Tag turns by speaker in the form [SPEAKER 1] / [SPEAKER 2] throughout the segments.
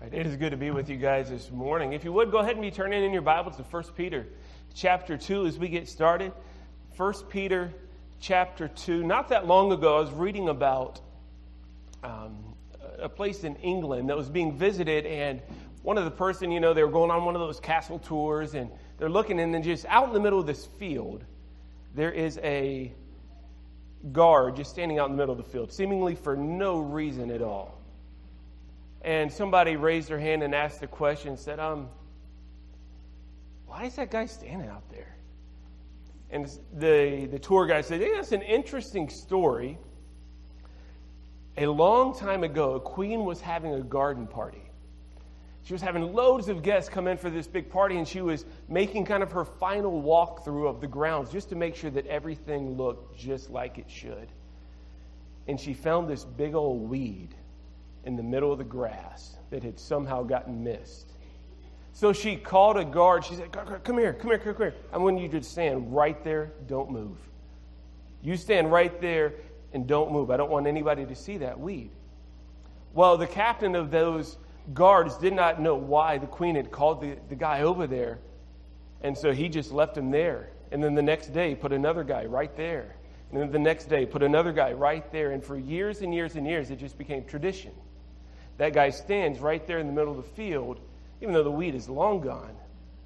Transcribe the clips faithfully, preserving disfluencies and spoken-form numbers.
[SPEAKER 1] It is good to be with you guys this morning. If you would, go ahead and be turning in your Bibles to First Peter chapter two as we get started. First Peter chapter two. Not that long ago, I was reading about um, a place in England that was being visited, and one of the person, you know, they were going on one of those castle tours, and they're looking, and then just out in the middle of this field, there is a guard just standing out in the middle of the field, seemingly for no reason at all. And somebody raised their hand and asked the question and said, um, why is that guy standing out there? And the, the tour guide said, yeah, it's an interesting story. A long time ago, a queen was having a garden party. She was having loads of guests come in for this big party, and she was making kind of her final walkthrough of the grounds just to make sure that everything looked just like it should. And she found this big old weed in the middle of the grass that had somehow gotten missed. So she called a guard. She said, come here, come here, come here. I want you to stand right there. Don't move. You stand right there and don't move. I don't want anybody to see that weed. Well, the captain of those guards did not know why the queen had called the, the guy over there. And so he just left him there. And then the next day, put another guy right there. And then the next day, put another guy right there. And for years and years and years, it just became tradition. That guy stands right there in the middle of the field, even though the weed is long gone,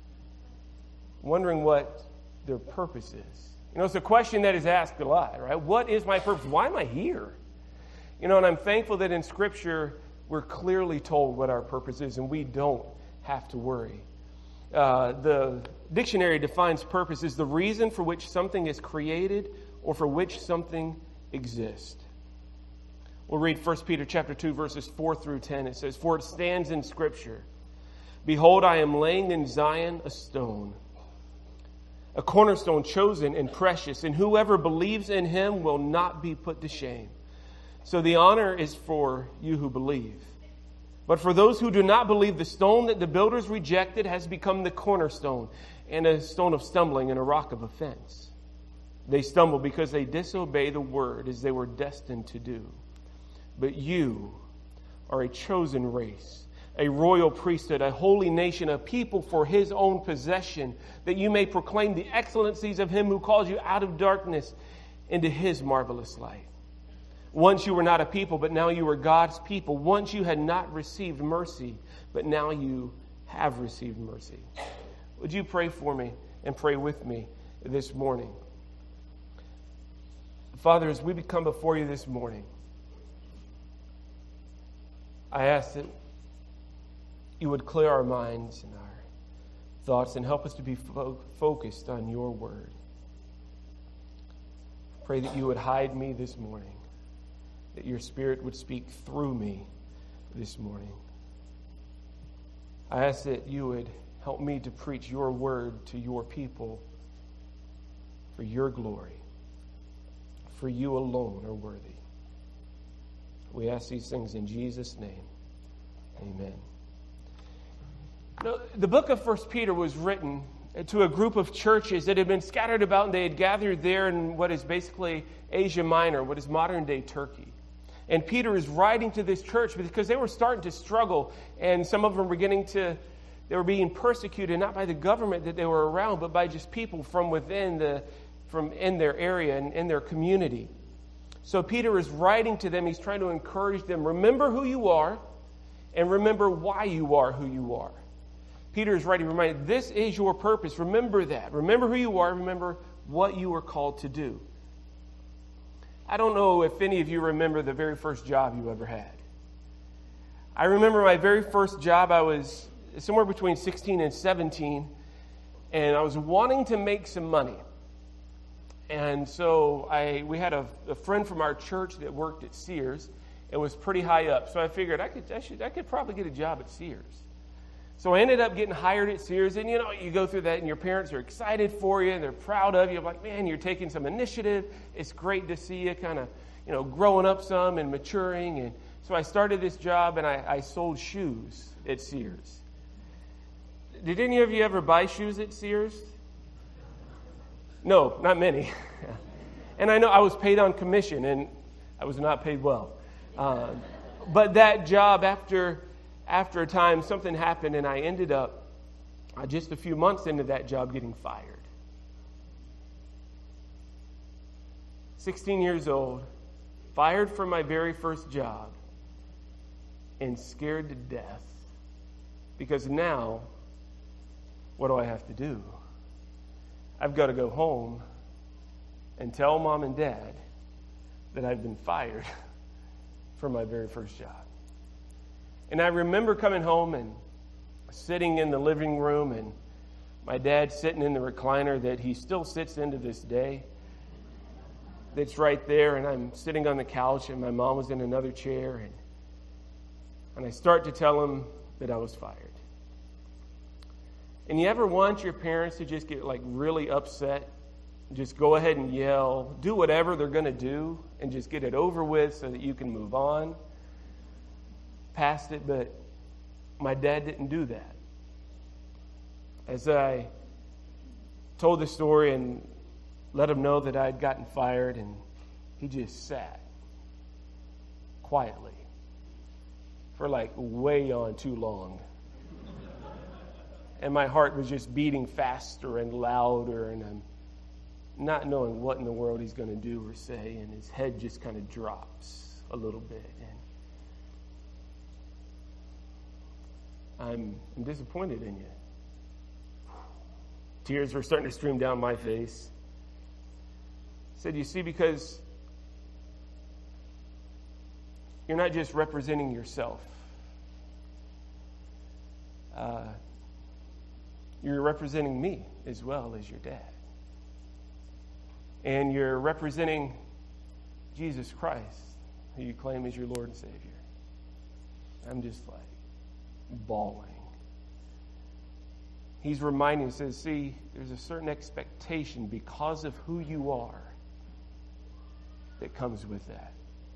[SPEAKER 1] wondering what their purpose is. You know, it's a question that is asked a lot, right? What is my purpose? Why am I here? You know, and I'm thankful that in Scripture, we're clearly told what our purpose is, and we don't have to worry. Uh, the dictionary defines purpose as the reason for which something is created or for which something exists. We'll read First Peter chapter two, verses four through ten. It says, for it stands in Scripture, behold, I am laying in Zion a stone, a cornerstone chosen and precious, and whoever believes in him will not be put to shame. So the honor is for you who believe. But for those who do not believe, the stone that the builders rejected has become the cornerstone, and a stone of stumbling and a rock of offense. They stumble because they disobey the word as they were destined to do. But you are a chosen race, a royal priesthood, a holy nation, a people for his own possession, that you may proclaim the excellencies of him who calls you out of darkness into his marvelous light. Once you were not a people, but now you are God's people. Once you had not received mercy, but now you have received mercy. Would you pray for me and pray with me this morning? Father, as we come before you this morning, I ask that you would clear our minds and our thoughts and help us to be fo- focused on your word. Pray that you would hide me this morning, that your Spirit would speak through me this morning. I ask that you would help me to preach your word to your people for your glory, for you alone are worthy. We ask these things in Jesus' name. Amen. Now, the book of First Peter was written to a group of churches that had been scattered about, and they had gathered there in what is basically Asia Minor, what is modern-day Turkey. And Peter is writing to this church because they were starting to struggle, and some of them were getting to, they were being persecuted, not by the government that they were around, but by just people from within the, from in their area and in their community. So Peter is writing to them. He's trying to encourage them. Remember who you are and remember why you are who you are. Peter is writing, reminding, this is your purpose. Remember that. Remember who you are. Remember what you were called to do. I don't know if any of you remember the very first job you ever had. I remember my very first job. I was somewhere between sixteen and seventeen, and I was wanting to make some money. And so I we had a, a friend from our church that worked at Sears. It was pretty high up. So I figured I could I should I could probably get a job at Sears. So I ended up getting hired at Sears. And, you know, you go through that and your parents are excited for you and they're proud of you. I'm like, man, you're taking some initiative. It's great to see you kind of, you know, growing up some and maturing. And so I started this job and I, I sold shoes at Sears. Did any of you ever buy shoes at Sears? No, not many. And I know I was paid on commission, and I was not paid well. Um, but that job, after after a time, something happened, and I ended up uh, just a few months into that job getting fired. sixteen years old, fired from my very first job, and scared to death. Because now, what do I have to do? I've got to go home and tell mom and dad that I've been fired from my very first job. And I remember coming home and sitting in the living room, and my dad sitting in the recliner that he still sits in to this day. That's right there, and I'm sitting on the couch, and my mom was in another chair, and and I start to tell him that I was fired. And you ever want your parents to just get like really upset? Just go ahead and yell, do whatever they're going to do, and just get it over with so that you can move on past it. But my dad didn't do that. As I told the story and let him know that I had gotten fired, and he just sat quietly for like way on too long. And my heart was just beating faster and louder, and I'm not knowing what in the world he's going to do or say, and his head just kind of drops a little bit. And I'm, I'm disappointed in you. Tears were starting to stream down my face. I said, you see, because you're not just representing yourself. Uh, you're representing me as well as your dad. And you're representing Jesus Christ, who you claim as your Lord and Savior. I'm just like bawling. He's reminding, says, see, there's a certain expectation because of who you are that comes with that.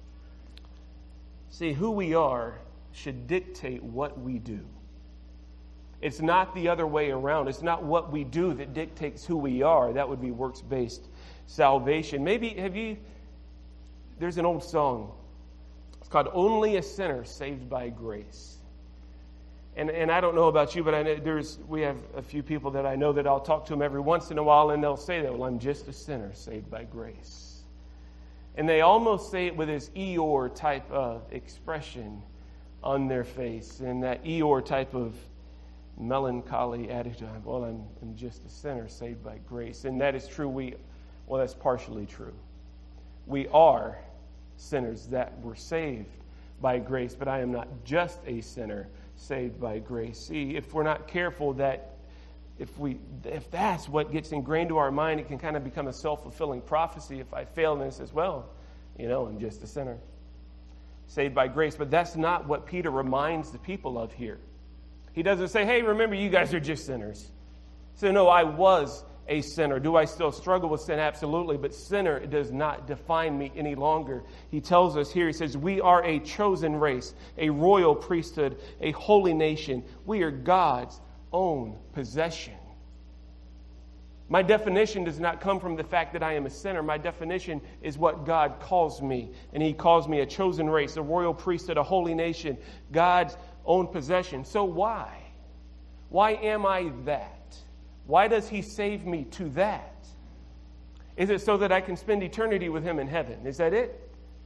[SPEAKER 1] See, who we are should dictate what we do. It's not the other way around. It's not what we do that dictates who we are. That would be works-based salvation. Maybe, have you, there's an old song. It's called Only a Sinner Saved by Grace. And and I don't know about you, but I know there's we have a few people that I know that I'll talk to them every once in a while, and they'll say that, well, I'm just a sinner saved by grace. And they almost say it with this Eeyore type of expression on their face, and that Eeyore type of melancholy attitude. Well, I'm, I'm just a sinner saved by grace. And that is true. We, well, that's partially true. We are sinners that were saved by grace, but I am not just a sinner saved by grace. See, if we're not careful, that if we if that's what gets ingrained to our mind, it can kind of become a self-fulfilling prophecy. If I fail in this as well, you know, I'm just a sinner saved by grace. But that's not what Peter reminds the people of here. He doesn't say, hey, remember, you guys are just sinners. So no, I was a sinner. Do I still struggle with sin? Absolutely. But sinner does not define me any longer. He tells us here, he says, we are a chosen race, a royal priesthood, a holy nation. We are God's own possession. My definition does not come from the fact that I am a sinner. My definition is what God calls me. And he calls me a chosen race, a royal priesthood, a holy nation, God's own possession. So why? Why am I that? Why does he save me to that? Is it so that I can spend eternity with him in heaven? Is that it?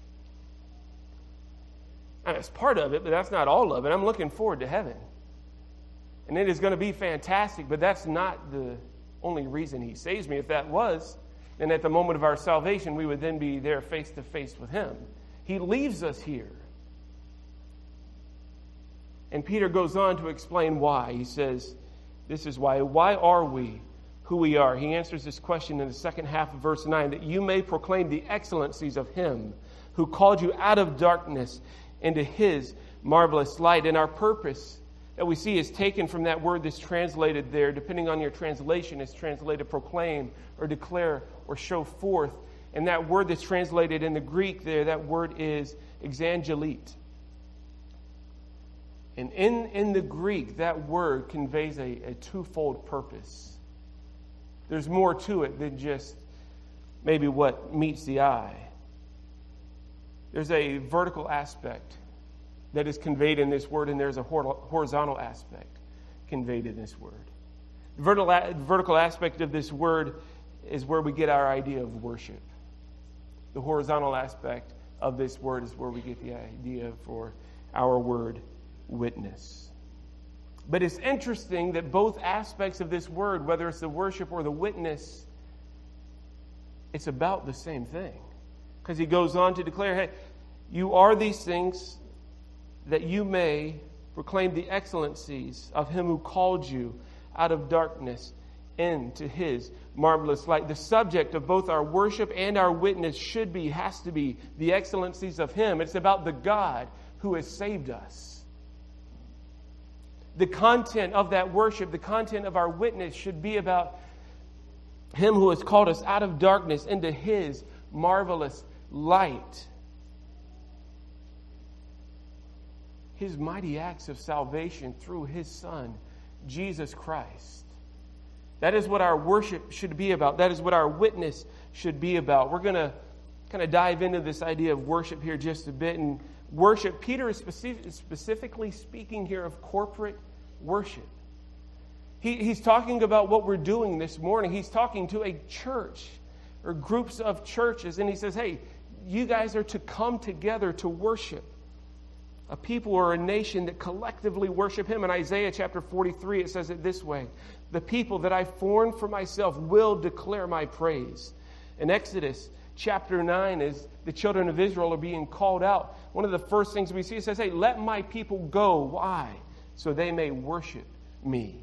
[SPEAKER 1] That's part of it, but that's not all of it. I'm looking forward to heaven. And it is going to be fantastic, but that's not the only reason he saves me. If that was, then at the moment of our salvation, we would then be there face to face with him. He leaves us here. And Peter goes on to explain why. He says, this is why. Why are we who we are? He answers this question in the second half of verse nine, that you may proclaim the excellencies of him who called you out of darkness into his marvelous light. And our purpose that we see is taken from that word that's translated there, depending on your translation, is translated proclaim or declare or show forth. And that word that's translated in the Greek there, that word is exangelite. And in, in the Greek, that word conveys a, a twofold purpose. There's more to it than just maybe what meets the eye. There's a vertical aspect that is conveyed in this word, and there's a horizontal aspect conveyed in this word. The vertical aspect of this word is where we get our idea of worship. The horizontal aspect of this word is where we get the idea for our word, witness. But it's interesting that both aspects of this word, whether it's the worship or the witness, it's about the same thing. Because he goes on to declare, hey, you are these things that you may proclaim the excellencies of him who called you out of darkness into his marvelous light. The subject of both our worship and our witness should be, has to be, the excellencies of him. It's about the God who has saved us. The content of that worship, the content of our witness should be about him who has called us out of darkness into his marvelous light. His mighty acts of salvation through his Son, Jesus Christ. That is what our worship should be about. That is what our witness should be about. We're going to kind of dive into this idea of worship here just a bit. And worship, Peter is specific, specifically speaking here of corporate worship. He, he's talking about what we're doing this morning. He's talking to a church or groups of churches. And he says, hey, you guys are to come together to worship. A people or a nation that collectively worship him. In Isaiah chapter forty-three, it says it this way: the people that I formed for myself will declare my praise. In Exodus chapter nine, as the children of Israel are being called out, one of the first things we see, it says, hey, let my people go. Why? So they may worship me.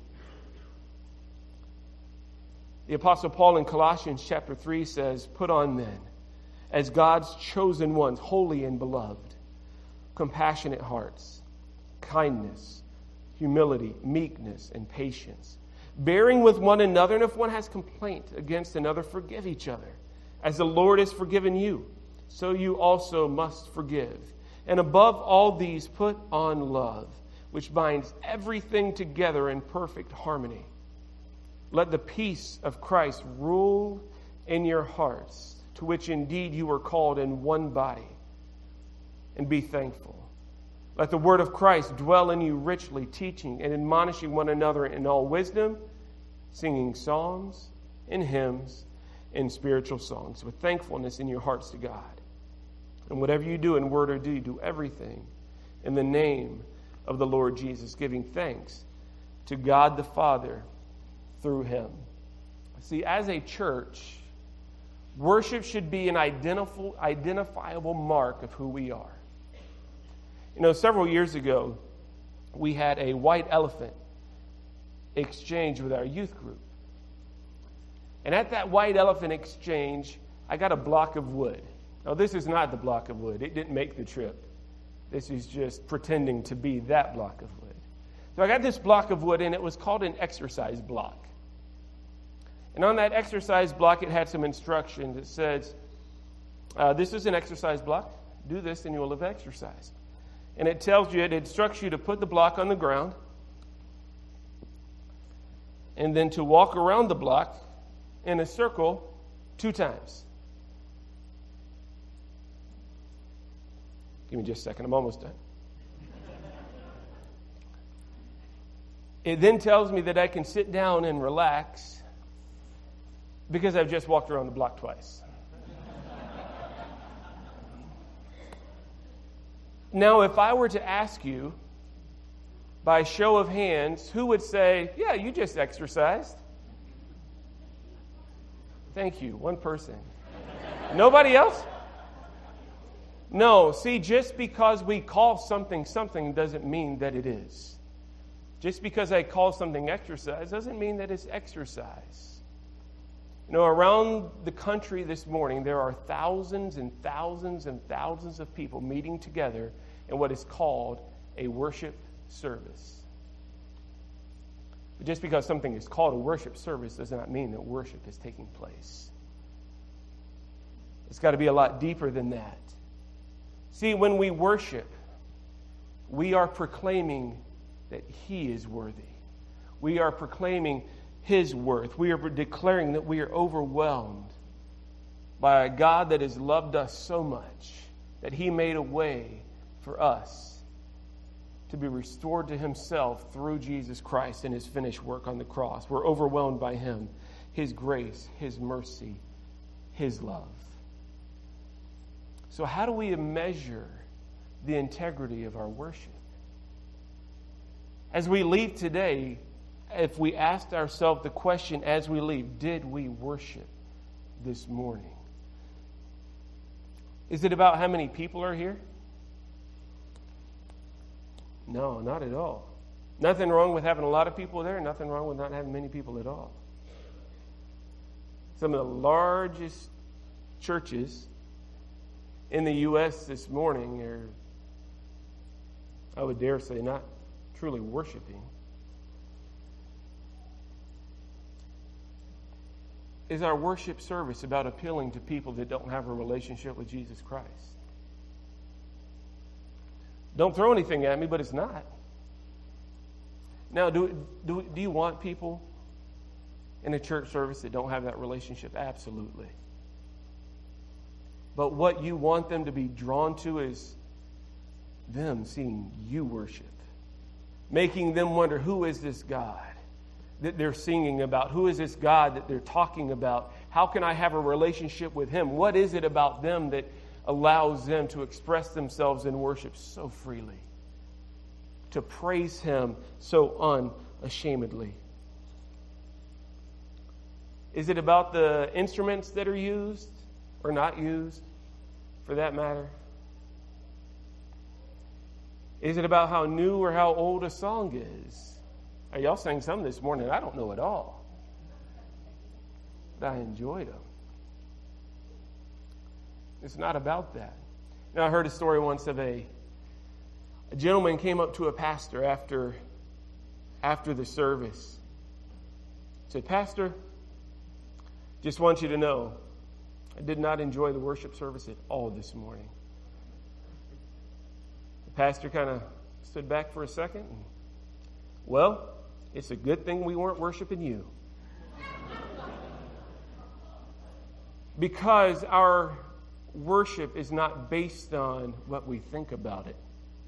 [SPEAKER 1] The Apostle Paul in Colossians chapter three says, put on then, as God's chosen ones, holy and beloved, compassionate hearts, kindness, humility, meekness, and patience, bearing with one another, and if one has complaint against another, forgive each other. As the Lord has forgiven you, so you also must forgive. And above all these, put on love, which binds everything together in perfect harmony. Let the peace of Christ rule in your hearts, to which indeed you were called in one body, and be thankful. Let the word of Christ dwell in you richly, teaching and admonishing one another in all wisdom, singing psalms and hymns and spiritual songs with thankfulness in your hearts to God. And whatever you do in word or deed, do everything in the name of the Lord Jesus, giving thanks to God the Father through him. See, as a church, worship should be an identifiable mark of who we are. You know, several years ago, we had a white elephant exchange with our youth group. And at that white elephant exchange, I got a block of wood. Now, this is not the block of wood. It didn't make the trip. This is just pretending to be that block of wood. So I got this block of wood, and it was called an exercise block. And on that exercise block, it had some instructions. It says, uh, this is an exercise block. Do this, and you will have exercise. And it tells you, it instructs you to put the block on the ground and then to walk around the block in a circle two times. Give me just a second. I'm almost done. It then tells me that I can sit down and relax because I've just walked around the block twice. Now, if I were to ask you, by show of hands, who would say, yeah, you just exercised? Thank you. One person. Nobody else? No. See, just because we call something something doesn't mean that it is. Just because I call something exercise doesn't mean that it's exercise. You know, around the country this morning, there are thousands and thousands and thousands of people meeting together in what is called a worship service. But just because something is called a worship service does not mean that worship is taking place. It's got to be a lot deeper than that. See, when we worship, we are proclaiming that He is worthy. We are proclaiming His worth. We are declaring that we are overwhelmed by a God that has loved us so much that He made a way for us to be restored to himself through Jesus Christ and his finished work on the cross. We're overwhelmed by him, his grace, his mercy, his love. So how do we measure the integrity of our worship? As we leave today, if we asked ourselves the question as we leave, did we worship this morning? Is it about how many people are here? No, not at all. Nothing wrong with having a lot of people there. Nothing wrong with not having many people at all. Some of the largest churches in the U S this morning are, I would dare say, not truly worshiping. Is our worship service about appealing to people that don't have a relationship with Jesus Christ? Don't throw anything at me, but it's not. Now, do, do, do you want people in a church service that don't have that relationship? Absolutely. But what you want them to be drawn to is them seeing you worship, making them wonder, who is this God that they're singing about? Who is this God that they're talking about? How can I have a relationship with him? What is it about them that allows them to express themselves in worship so freely, to praise him so unashamedly? Is it about the instruments that are used or not used, for that matter? Is it about how new or how old a song is? Are y'all sang some this morning? I don't know at all, but I enjoyed them. It's not about that. Now, I heard a story once of a, a gentleman came up to a pastor after, after the service. He said, "Pastor, just want you to know, I did not enjoy the worship service at all this morning." The pastor kind of stood back for a second. And, "Well, it's a good thing we weren't worshiping you." Because our worship is not based on what we think about it.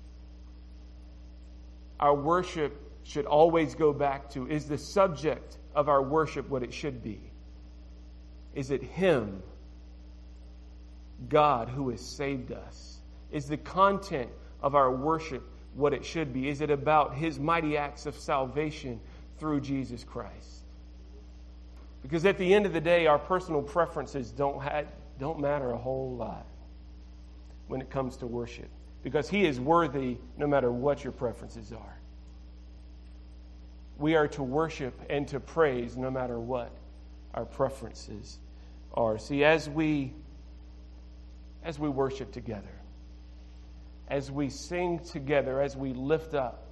[SPEAKER 1] Our worship should always go back to, is the subject of our worship what it should be? Is it him, God, who has saved us? Is the content of our worship what it should be? Is it about his mighty acts of salvation through Jesus Christ? Because at the end of the day, our personal preferences don't have, don't matter a whole lot when it comes to worship, because he is worthy no matter what your preferences are. We are to worship and to praise no matter what our preferences are. See, as we as we worship together, as we sing together, as we lift up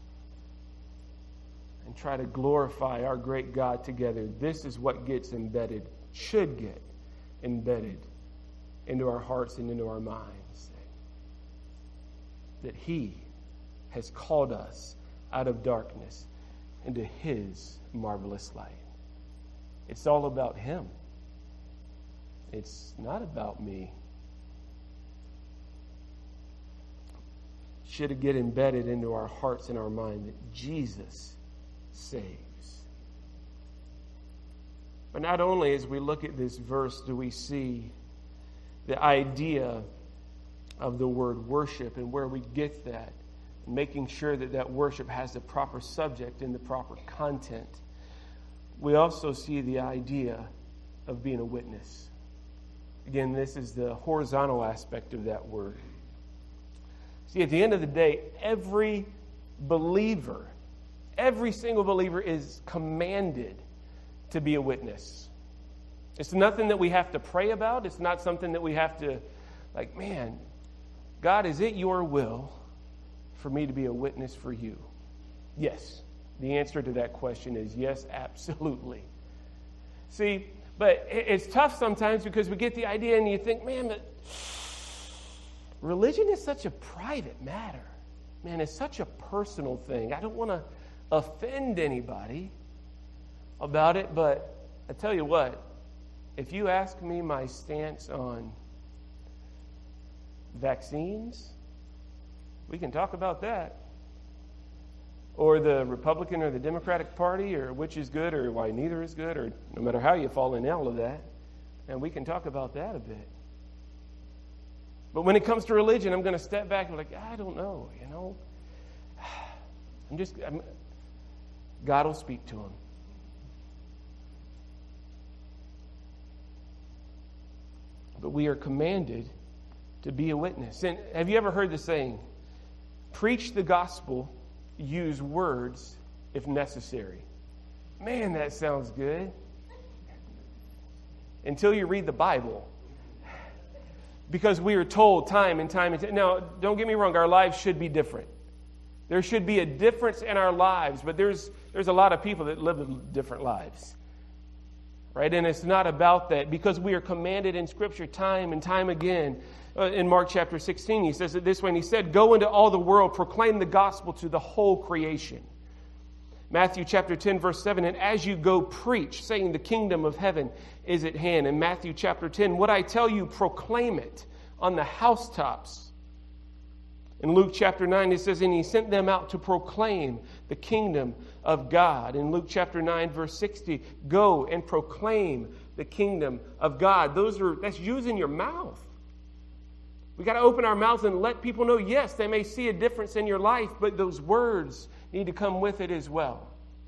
[SPEAKER 1] and try to glorify our great God together, this is what gets embedded, should get embedded into our hearts and into our minds. That he has called us out of darkness into his marvelous light. It's all about him. It's not about me. Should get embedded into our hearts and our mind that Jesus saves. But not only as we look at this verse do we see the idea of the word worship and where we get that, making sure that that worship has the proper subject and the proper content. We also see the idea of being a witness. Again, this is the horizontal aspect of that word. See, at the end of the day, every believer, every single believer is commanded to be a witness. It's nothing that we have to pray about. It's not something that we have to, like, man, God, is it your will for me to be a witness for you? Yes. The answer to that question is yes, absolutely. See, but it's tough sometimes because we get the idea and you think, man, but religion is such a private matter. Man, it's such a personal thing. I don't want to offend anybody about it, but I tell you what, if you ask me my stance on vaccines, we can talk about that. or the Republican or the Democratic Party, or which is good or why neither is good, or no matter how you fall in all of that. And we can talk about that a bit. But when it comes to religion, I'm going to step back and be like, I don't know, you know. I'm just, I'm, God will speak to him. But we are commanded to be a witness. And have you ever heard the saying, preach the gospel, use words if necessary? Man, that sounds good. Until you read the Bible. Because we are told time and time and time. Now, don't get me wrong, our lives should be different. There should be a difference in our lives, but there's there's a lot of people that live different lives. Right? And it's not about that, because we are commanded in Scripture time and time again. Uh, in Mark chapter sixteen, he says it this way, and he said, go into all the world, proclaim the gospel to the whole creation. Matthew chapter ten, verse seven, and as you go, preach, saying the kingdom of heaven is at hand. In Matthew chapter ten, what I tell you, proclaim it on the housetops. In Luke chapter nine, it says, and he sent them out to proclaim the kingdom of God. In Luke chapter nine, verse sixty, go and proclaim the kingdom of God. Those are, that's using your mouth. We got to open our mouths and let people know, yes, they may see a difference in your life, but those words need to come with it as well.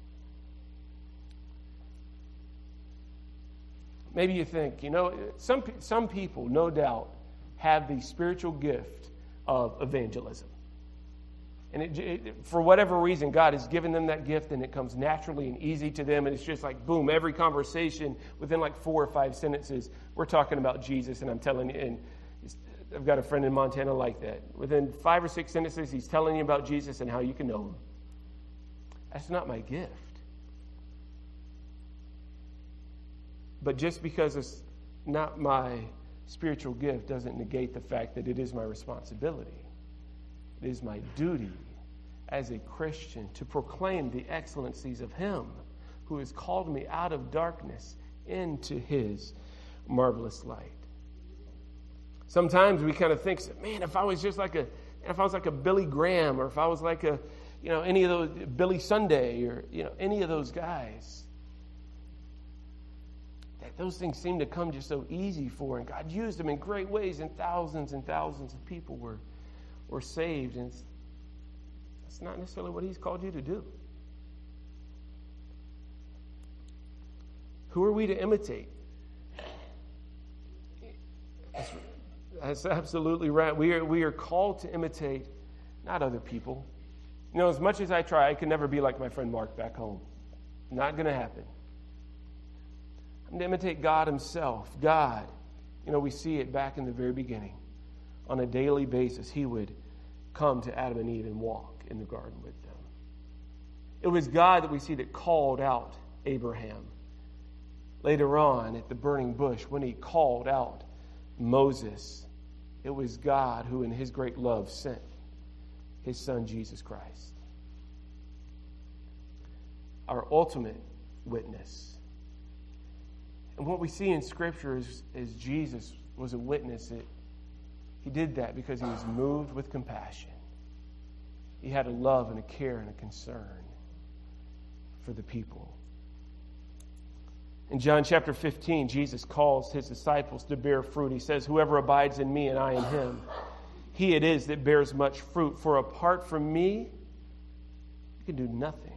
[SPEAKER 1] Maybe you think, you know, some some people, no doubt, have the spiritual gift of evangelism. And it, it, for whatever reason, God has given them that gift, and it comes naturally and easy to them. And it's just like, boom, every conversation, within like four or five sentences, we're talking about Jesus. And I'm telling you, and I've got a friend in Montana like that. Within five or six sentences, he's telling you about Jesus and how you can know him. That's not my gift. But just because it's not my spiritual gift doesn't negate the fact that it is my responsibility. It is my duty as a Christian to proclaim the excellencies of Him who has called me out of darkness into His marvelous light. Sometimes we kind of think, man, if I was just like a, if I was like a Billy Graham, or if I was like a, you know, any of those, Billy Sunday, or, you know, any of those guys, that those things seem to come just so easy for, and God used them in great ways, and thousands and thousands of people were, were saved, and that's not necessarily what He's called you to do. Who are we to imitate? That's, that's absolutely right. We are, we are called to imitate, not other people. You know, as much as I try, I can never be like my friend Mark back home. Not going to happen. I'm to imitate God Himself. God, you know, we see it back in the very beginning. On a daily basis, He would come to Adam and Eve and walk in the garden with them. It was God that we see that called out Abraham. Later on, at the burning bush, when He called out Moses, it was God who in His great love sent His Son, Jesus Christ. Our ultimate witness. And what we see in Scripture is, is Jesus was a witness. That He did that because He was moved with compassion. He had a love and a care and a concern for the people. In John chapter fifteen, Jesus calls His disciples to bear fruit. He says, whoever abides in me and I in him, he it is that bears much fruit. For apart from me, you can do nothing.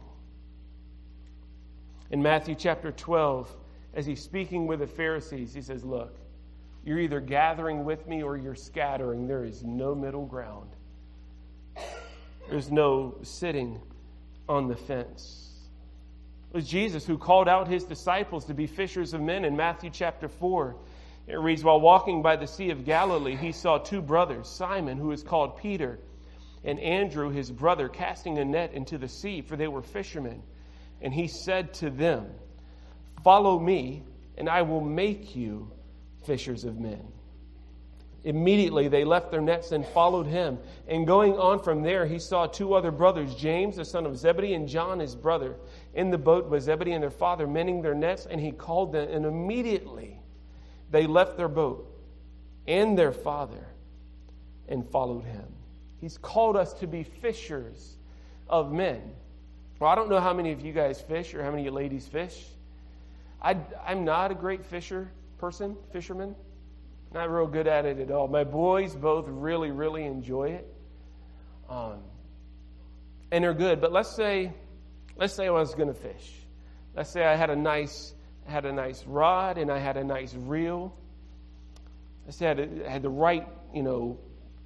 [SPEAKER 1] In Matthew chapter twelve, as He's speaking with the Pharisees, He says, look, you're either gathering with me or you're scattering. There is no middle ground. There's no sitting on the fence. It was Jesus who called out His disciples to be fishers of men in Matthew chapter four. It reads, while walking by the Sea of Galilee, He saw two brothers, Simon, who is called Peter, and Andrew, his brother, casting a net into the sea, for they were fishermen. And He said to them, follow me, and I will make you fishers of men. Immediately they left their nets and followed Him. And going on from there, He saw two other brothers, James, the son of Zebedee, and John, his brother, in the boat with Zebedee and their father, mending their nets. And He called them, and immediately they left their boat and their father and followed Him. He's called us to be fishers of men. Well, I don't know how many of you guys fish or how many of you ladies fish. I, I'm not a great fisher person, fisherman. Not real good at it at all. My boys both really, really enjoy it. Um, and they're good. But let's say, let's say I was going to fish. Let's say I had a nice, had a nice rod and I had a nice reel. Let's say I had, a, had the right, you know,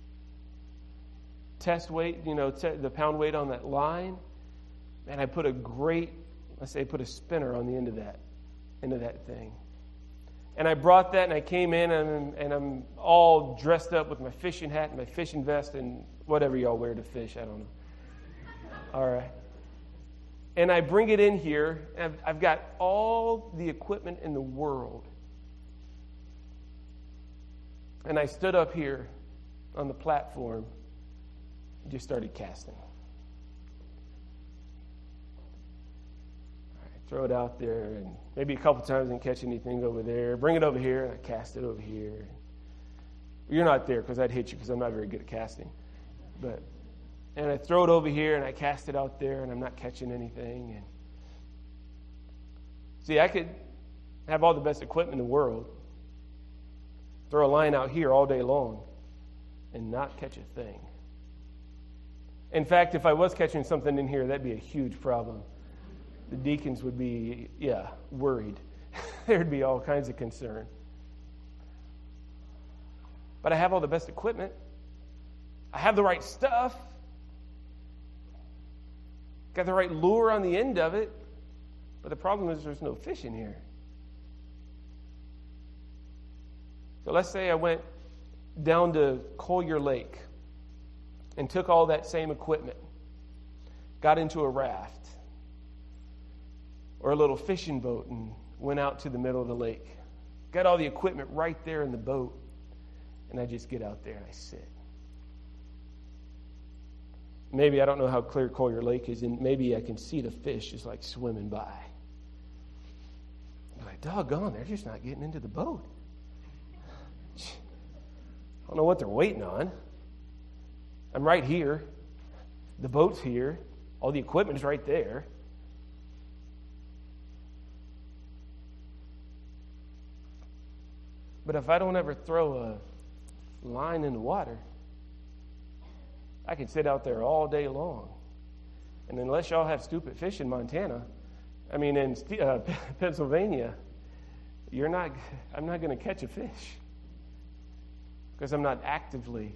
[SPEAKER 1] test weight, you know, t- the pound weight on that line. And I put a great, let's say I put a spinner on the end of that, end of that thing. And I brought that and I came in and, and I'm all dressed up with my fishing hat and my fishing vest and whatever y'all wear to fish. I don't know. All right. And I bring it in here. And I've, I've got all the equipment in the world. And I stood up here on the platform and just started casting. Throw it out there, and maybe a couple times and catch anything over there. Bring it over here, and I cast it over here. You're not there because I'd hit you because I'm not very good at casting. But and I throw it over here, and I cast it out there, and I'm not catching anything. And see, I could have all the best equipment in the world, throw a line out here all day long, and not catch a thing. In fact, if I was catching something in here, that'd be a huge problem. The deacons would be, yeah, worried. There'd be all kinds of concern. But I have all the best equipment. I have the right stuff. Got the right lure on the end of it. But the problem is there's no fish in here. So let's say I went down to Collier Lake and took all that same equipment, got into a raft or a little fishing boat and went out to the middle of the lake. Got all the equipment right there in the boat, and I just get out there and I sit. Maybe, I don't know how clear Collier Lake is, and maybe I can see the fish just like swimming by. I'm like, doggone, they're just not getting into the boat. I don't know what they're waiting on. I'm right here. The boat's here. All the equipment's right there. But if I don't ever throw a line in the water, I can sit out there all day long. And unless y'all have stupid fish in Montana, I mean in uh, Pennsylvania, you're not. I'm not going to catch a fish because I'm not actively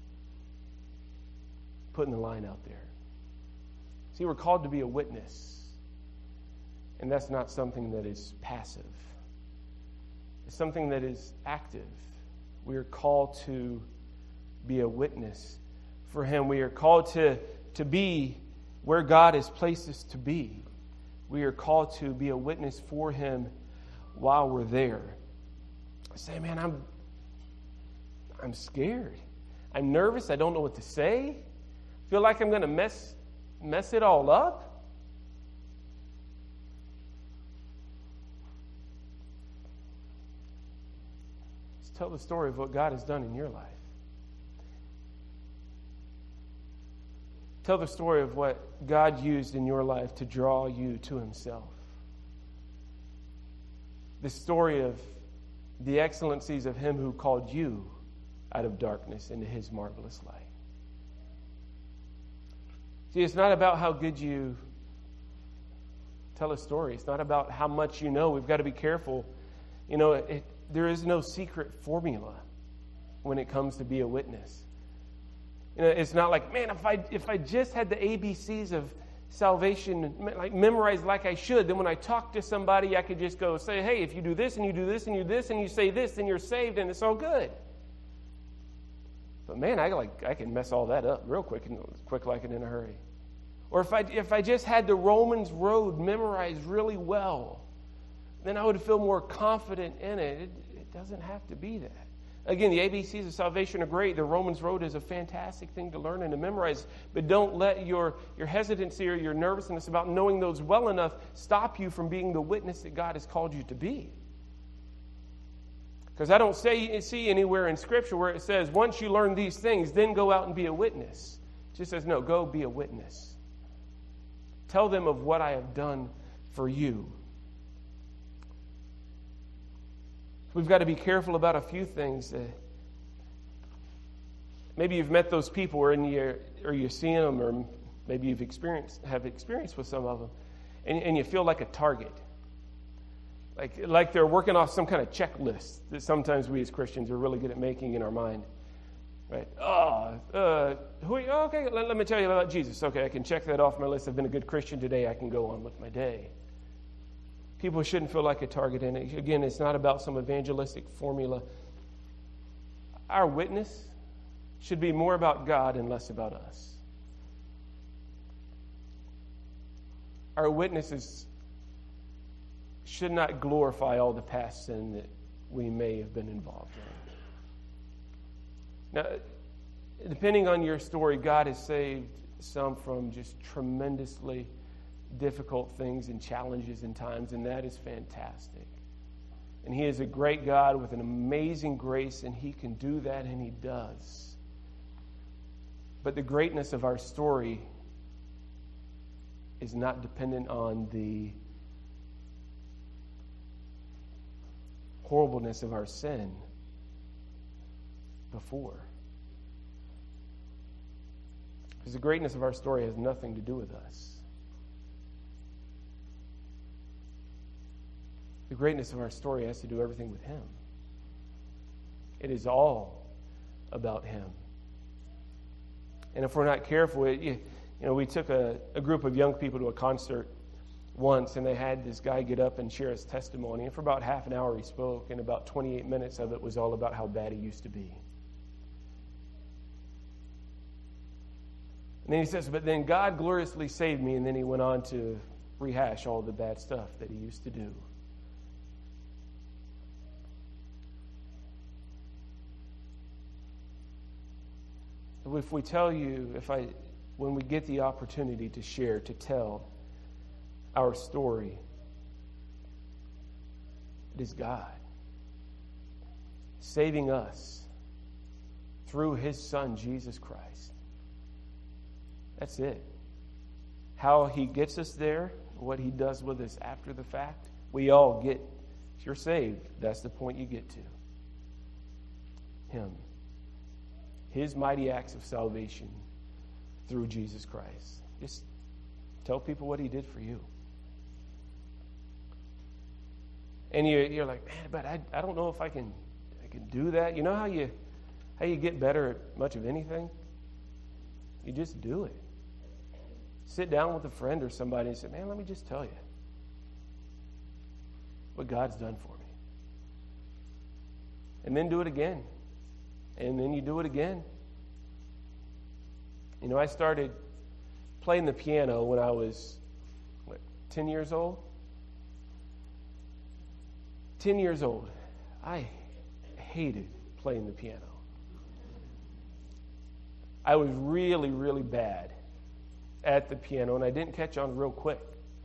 [SPEAKER 1] putting the line out there. See, we're called to be a witness, and that's not something that is passive. It's something that is active. We are called to be a witness for Him. We are called to, to be where God has placed us to be. We are called to be a witness for Him while we're there. I say, man, I'm, I'm scared. I'm nervous. I don't know what to say. I feel like I'm going to mess, mess it all up. Tell the story of what God has done in your life. Tell the story of what God used in your life to draw you to Himself. The story of the excellencies of Him who called you out of darkness into His marvelous light. See, it's not about how good you tell a story. It's not about how much you know. We've got to be careful. You know, it, there is no secret formula when it comes to be a witness. You know, it's not like, man, if I if I just had the A B Cs of salvation like memorized like I should, then when I talk to somebody, I could just go say, hey, if you do this and you do this and you do this and you say this, then you're saved and it's all good. But man, I like I can mess all that up real quick and quick like it in a hurry. Or if I if I just had the Romans Road memorized really well, then I would feel more confident in it. It, it doesn't have to be that. Again, the A B Cs of salvation are great. The Romans Road is a fantastic thing to learn and to memorize. But don't let your, your hesitancy or your nervousness about knowing those well enough stop you from being the witness that God has called you to be. Because I don't say, see anywhere in Scripture where it says, once you learn these things, then go out and be a witness. It just says, no, go be a witness. Tell them of what I have done for you. We've got to be careful about a few things. Uh, maybe you've met those people, or, in your, or you're seeing them, or maybe you've experienced have experience with some of them, and, and you feel like a target. Like, like they're working off some kind of checklist that sometimes we as Christians are really good at making in our mind. Right? Oh, uh, who are you? Oh, okay, let, let me tell you about Jesus. Okay, I can check that off my list. I've been a good Christian today. I can go on with my day. People shouldn't feel like a target. And again, it's not about some evangelistic formula. Our witness should be more about God and less about us. Our witnesses should not glorify all the past sin that we may have been involved in. Now, depending on your story, God has saved some from just tremendously difficult things and challenges and times, and that is fantastic. And He is a great God with an amazing grace, and He can do that, and He does. But the greatness of our story is not dependent on the horribleness of our sin before. Because the greatness of our story has nothing to do with us. The greatness of our story has to do everything with Him. It is all about Him. And if we're not careful, it, you, you know, we took a, a group of young people to a concert once, and they had this guy get up and share his testimony. And for about half an hour he spoke, and about twenty-eight minutes of it was all about how bad he used to be. And then he says, but then God gloriously saved me, and then he went on to rehash all the bad stuff that he used to do. If we tell you, if I, when we get the opportunity to share, to tell our story, it is God saving us through His Son, Jesus Christ. That's it. How He gets us there, what He does with us after the fact, we all get. If you're saved, that's the point you get to. Him. His mighty acts of salvation through Jesus Christ. Just tell people what He did for you. And you're, you're like, man, but I, I don't know if I can I can do that. You know how you how you get better at much of anything? You just do it. Sit down with a friend or somebody and say, man, let me just tell you what God's done for me. And then do it again. And then you do it again. You know, I started playing the piano when I was, what, ten years old? ten years old. I hated playing the piano. I was really, really bad at the piano, and I didn't catch on real quick.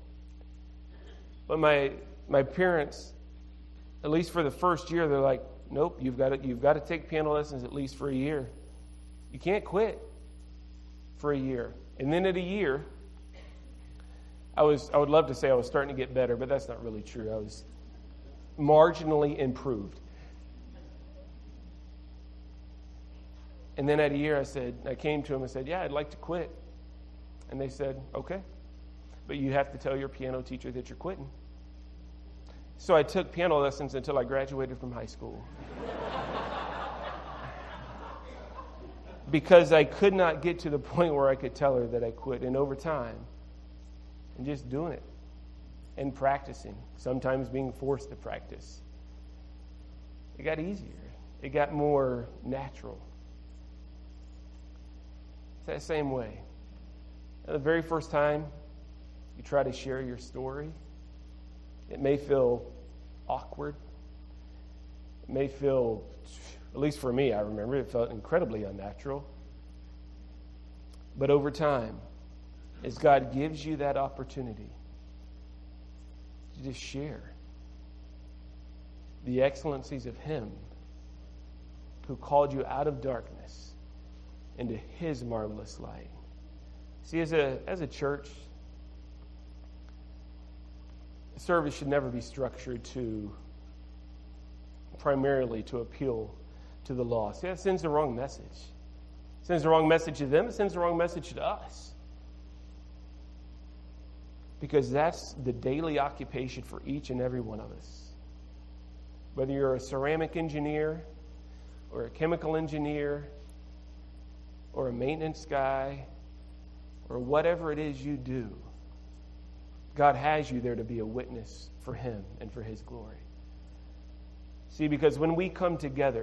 [SPEAKER 1] But my my parents, at least for the first year, they're like, nope, you've got to, you've got to take piano lessons at least for a year. You can't quit for a year. And then at a year, I was I would love to say I was starting to get better, but that's not really true. I was marginally improved. And then at a year, I said, I came to them and said, yeah, I'd like to quit. And they said, okay, but you have to tell your piano teacher that you're quitting. So I took piano lessons until I graduated from high school. Because I could not get to the point where I could tell her that I quit. And over time, and just doing it and practicing, sometimes being forced to practice, it got easier. It got more natural. It's that same way. The very first time you try to share your story, it may feel awkward. It may feel, at least for me, I remember, it felt incredibly unnatural. But over time, as God gives you that opportunity to just share the excellencies of Him who called you out of darkness into His marvelous light. See, as a as a church, service should never be structured to primarily to appeal to the lost. Yeah, it sends the wrong message. It sends the wrong message to them. It sends the wrong message to us. Because that's the daily occupation for each and every one of us. Whether you're a ceramic engineer or a chemical engineer or a maintenance guy or whatever it is you do, God has you there to be a witness for Him and for His glory. See, because when we come together,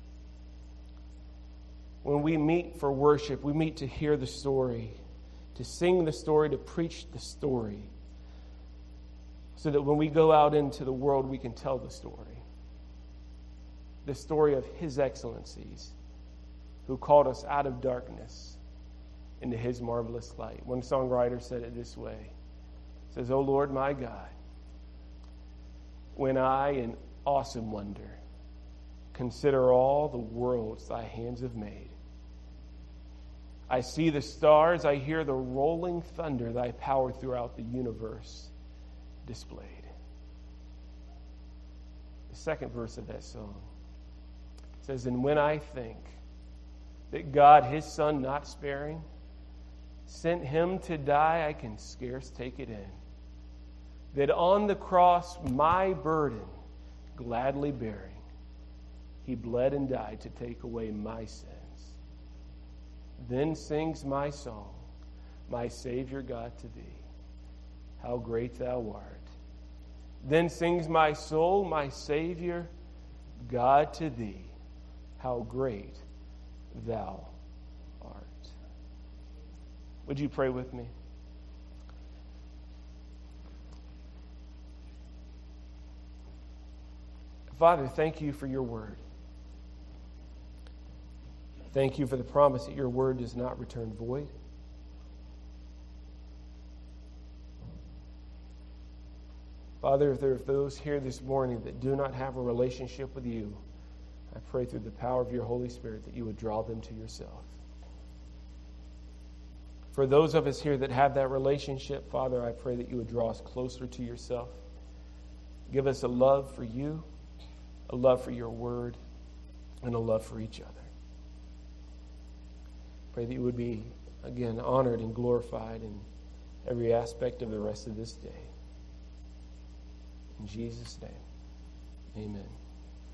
[SPEAKER 1] when we meet for worship, we meet to hear the story, to sing the story, to preach the story, so that when we go out into the world, we can tell the story. The story of His excellencies, who called us out of darkness into His marvelous light. One songwriter said it this way. It says, "O Lord my God, when I in awesome wonder consider all the worlds thy hands have made, I see the stars, I hear the rolling thunder, thy power throughout the universe displayed." The second verse of that song says, "And when I think that God, His Son not sparing, sent Him to die, I can scarce take it in. That on the cross my burden gladly bearing, He bled and died to take away my sins. Then sings my song, my Savior God, to Thee, how great Thou art. Then sings my soul, my Savior God, to Thee, how great Thou art." Would you pray with me? Father, thank You for Your word. Thank You for the promise that Your word does not return void. Father, if there are those here this morning that do not have a relationship with You, I pray through the power of Your Holy Spirit that You would draw them to Yourself. For those of us here that have that relationship, Father, I pray that You would draw us closer to Yourself. Give us a love for You, a love for Your word, and a love for each other. Pray that You would be, again, honored and glorified in every aspect of the rest of this day. In Jesus' name, amen.